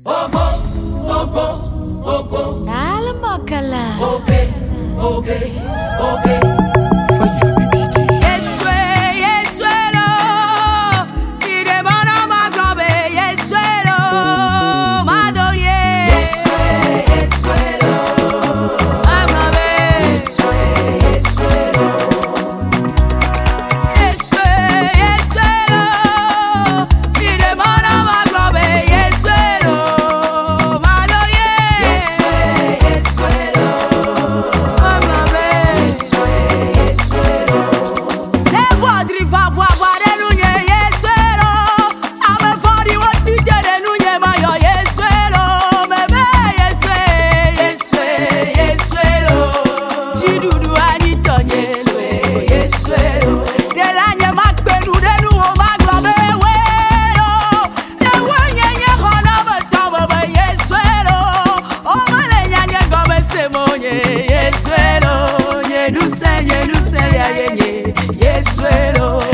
Ogo, ogo, ogo. Alamakala. Oge, oge, oge. Fire BBT. Yeswe, Yeswelo. Ire mono magobe, Yeswelo. Madorie. Yeswe, Yeswelo. Amabe. Yeswe, Yeswelo. Yeswe, Yeswelo. Ire mono magobe, Yeswelo. Madorie. Yeswe, Yeswelo. Amabe. Yeswe, Yeswelo. Nevo driva bwa renunye Yeswelo. Ame fori woti jere nunye mayo Yeswelo. Bebe Yeswe, Yeswe, Yeswelo. Jidudu ani tonye Yeswe, Yeswelo. Delanye makbenu denu o maglobe welo. Newo nyenye kono betombe be Yeswelo. O male nyanye gobe semonye Yeswelo. Yenuse ya yenye Yeswelo.